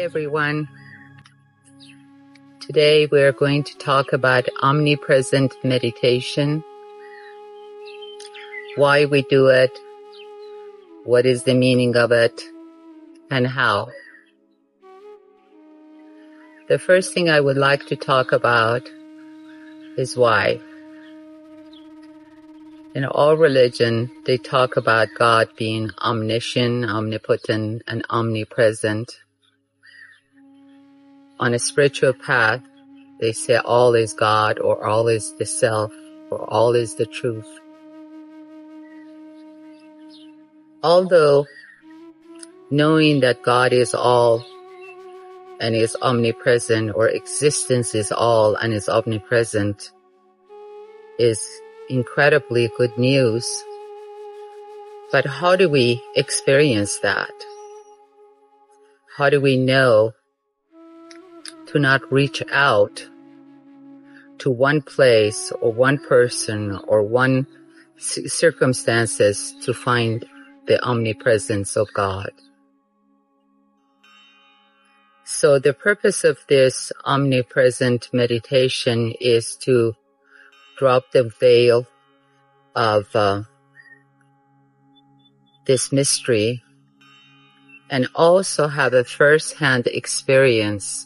everyone. Today we're going to talk about omnipresent meditation, why we do it, what is the meaning of it, and how. The first thing I would like to talk about is why. In all religion, they talk about God being omniscient, omnipotent, and omnipresent. On a spiritual path, they say all is God, or all is the self, or all is the truth. Although knowing that God is all and is omnipresent, or existence is all and is omnipresent, is incredibly good news. But how do we experience that? How do we know to not reach out to one place or one person or one circumstances to find the omnipresence of God? So the purpose of this omnipresent meditation is to drop the veil of this mystery and also have a first-hand experience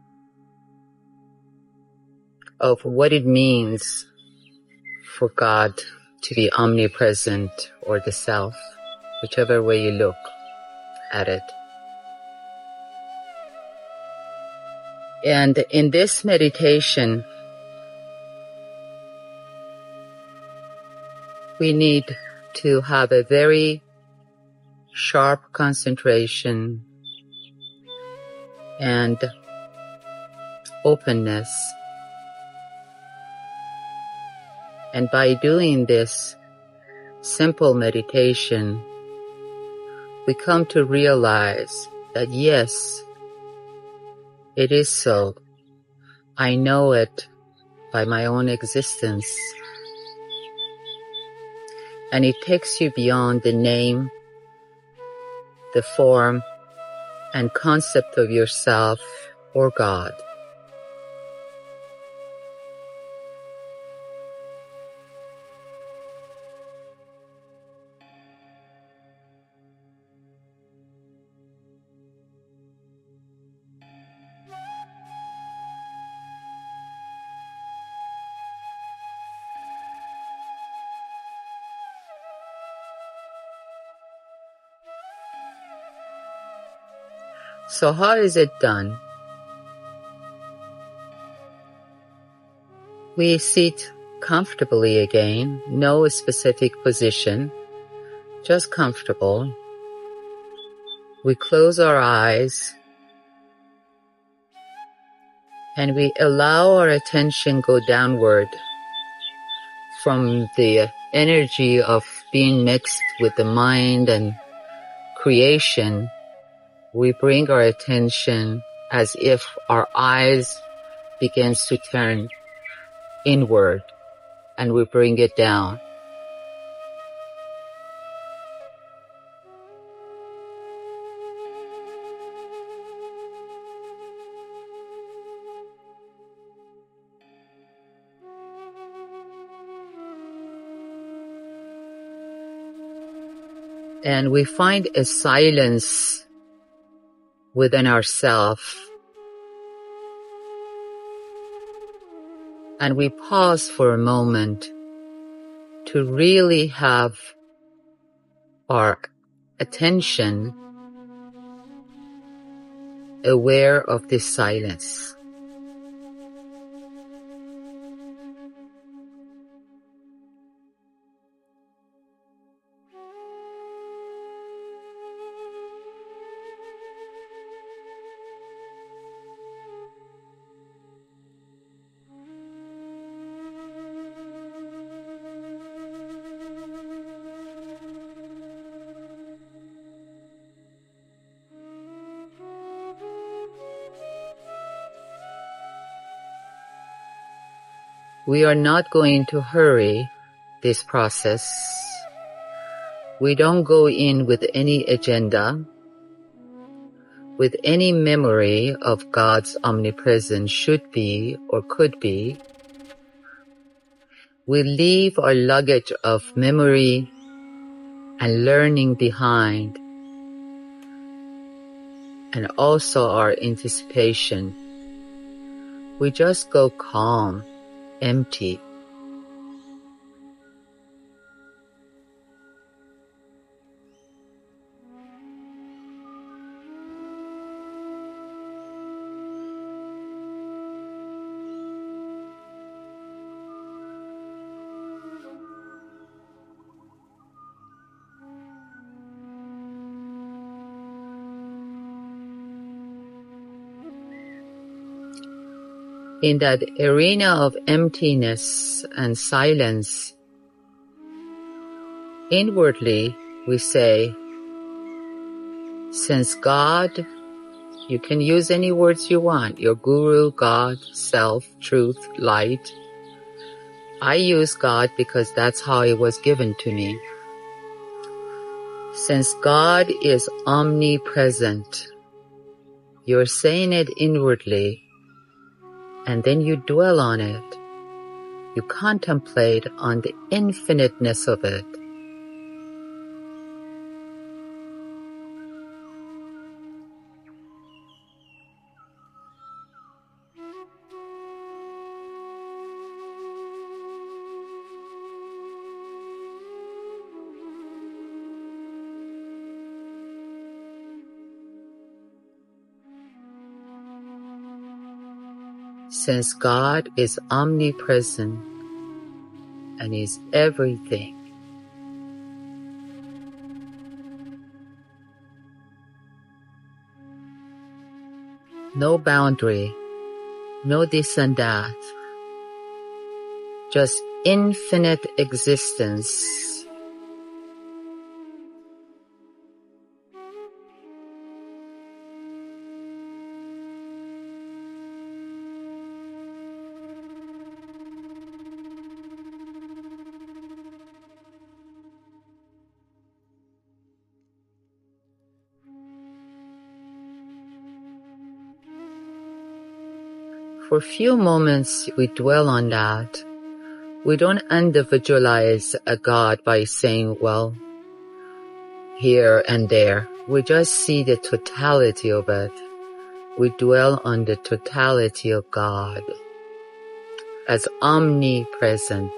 of what it means for God to be omnipresent, or the self, whichever way you look at it. And in this meditation, we need to have a very sharp concentration and openness. And by doing this simple meditation, we come to realize that yes, it is so. I know it by my own existence. And it takes you beyond the name, the form, and concept of yourself or God. So how is it done? We sit comfortably again, no specific position, just comfortable. We close our eyes and we allow our attention go downward from the energy of being mixed with the mind and creation. We bring our attention as if our eyes begins to turn inward, and we bring it down. And we find a silence within ourselves, and we pause for a moment to really have our attention aware of this silence. We are not going to hurry this process. We don't go in with any agenda. with any memory of God's omnipresence should be or could be, we leave our luggage of memory and learning behind, and also our anticipation. We just go calm, empty. In that arena of emptiness and silence, inwardly we say, since God, you can use any words you want, your guru, God, self, truth, light. I use God because that's how it was given to me. Since God is omnipresent, you're saying it inwardly, and then you dwell on it. You contemplate on the infiniteness of it. Since God is omnipresent and is everything, no boundary, no this and that, just infinite existence. For a few moments we dwell on that. We don't individualize a God by saying, well, here and there. We just see the totality of it. We dwell on the totality of God as omnipresent.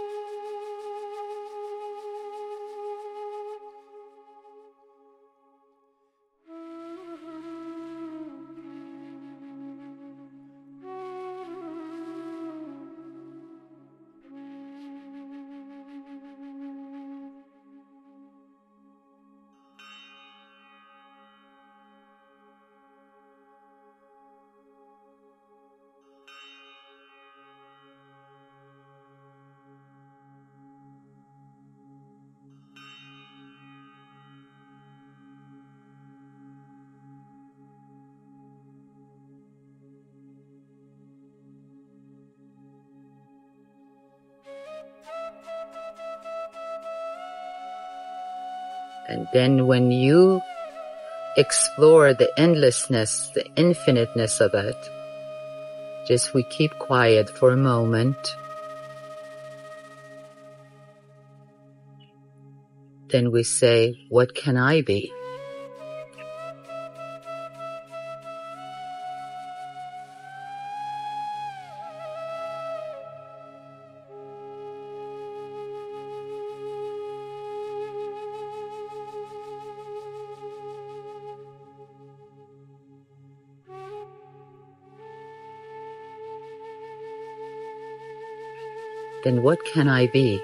And then when you explore the endlessness, the infiniteness of it, just we keep quiet for a moment. Then we say, what can I be? Then what can I be?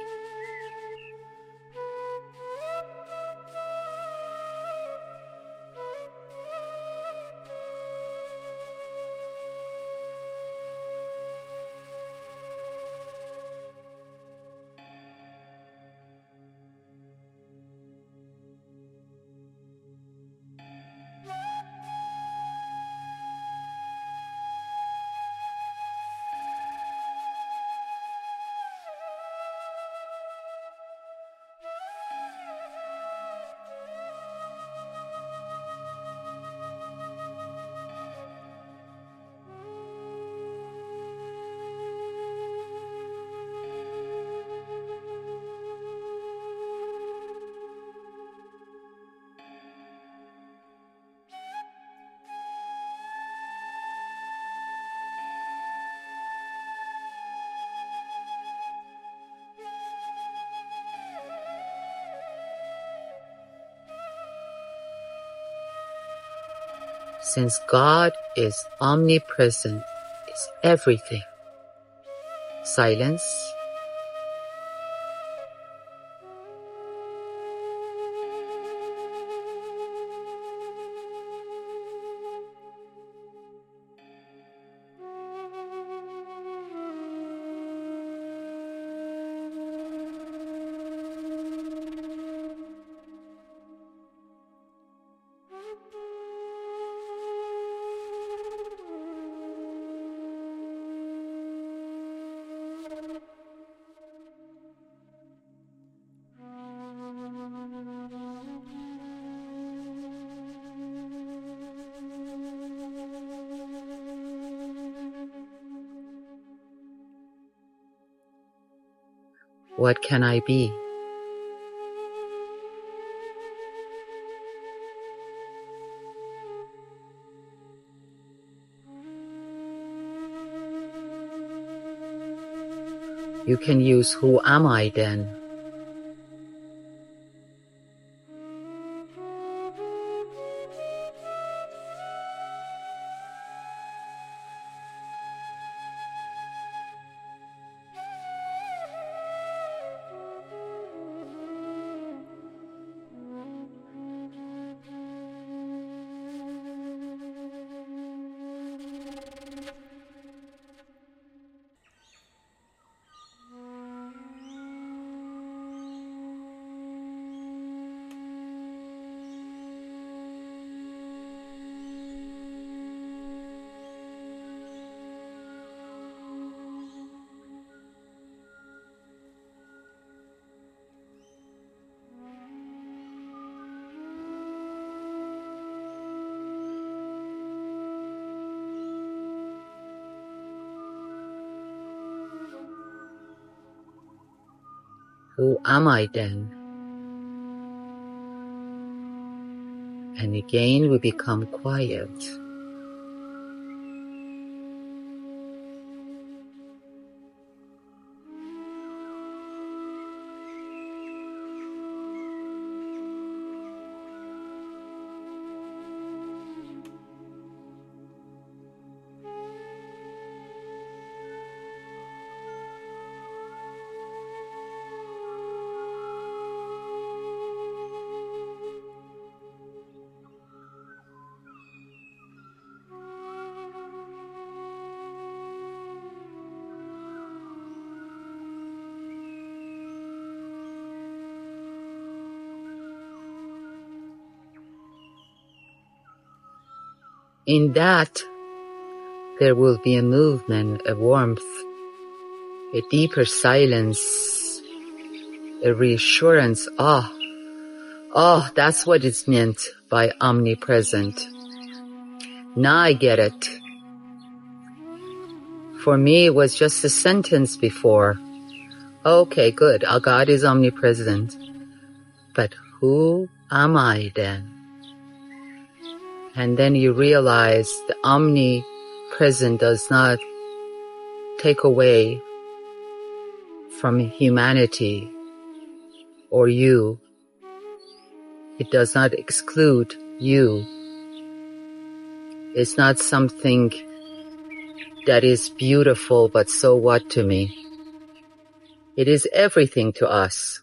Since God is omnipresent, is everything. Silence. What can I be? You can use who am I then? Who am I then? And again we become quiet. In that, there will be a movement, a warmth, a deeper silence, a reassurance. That's what it's meant by omnipresent. Now I get it. For me, it was just a sentence before. Okay, good. Our God is omnipresent. But who am I then? And then you realize the omnipresent does not take away from humanity or you. It does not exclude you. It's not something that is beautiful, but so what to me? It is everything to us.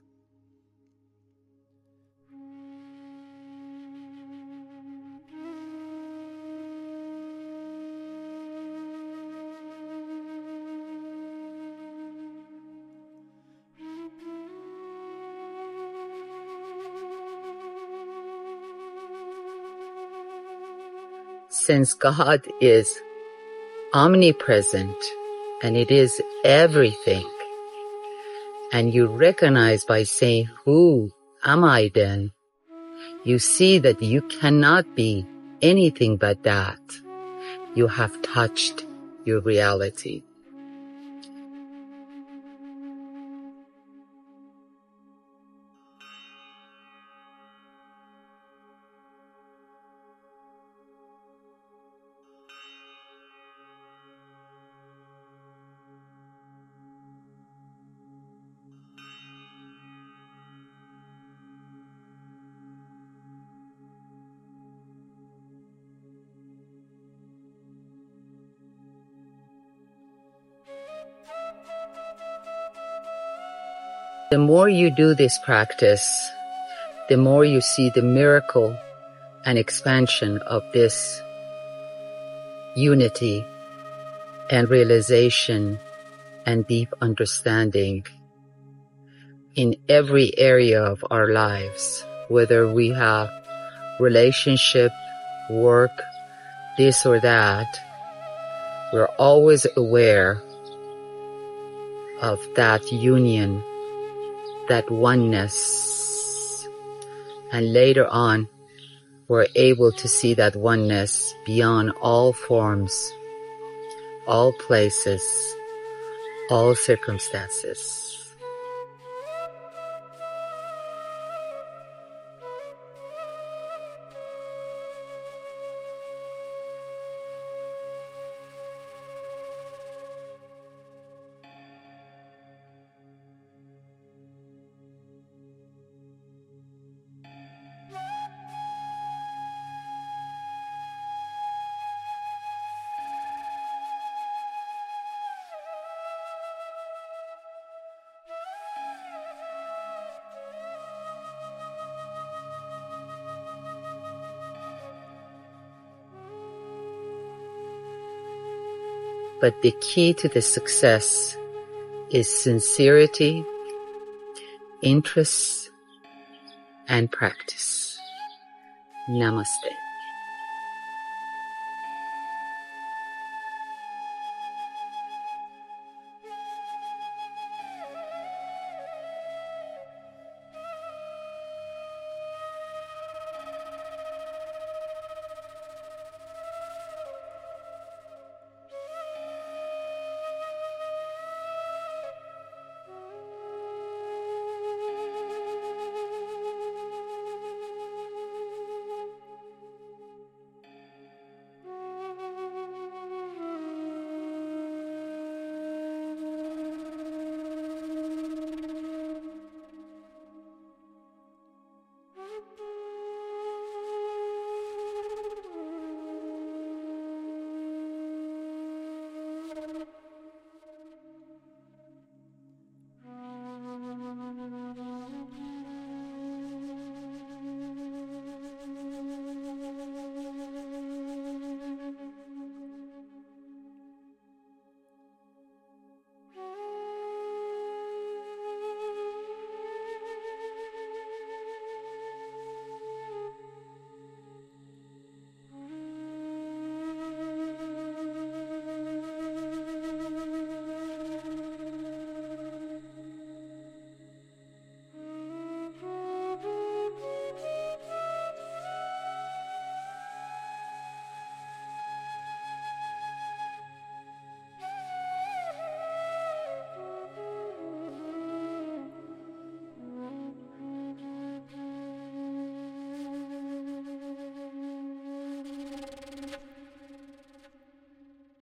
Since God is omnipresent and it is everything, and you recognize by saying, who am I then? You see that you cannot be anything but that. You have touched your reality. The more you do this practice, the more you see the miracle and expansion of this unity and realization and deep understanding in every area of our lives, whether we have relationship, work, this or that. We're always aware of that union, that oneness. And later on, we're able to see that oneness beyond all forms, all places, all circumstances. But the key to the success is sincerity, interest, and practice. Namaste.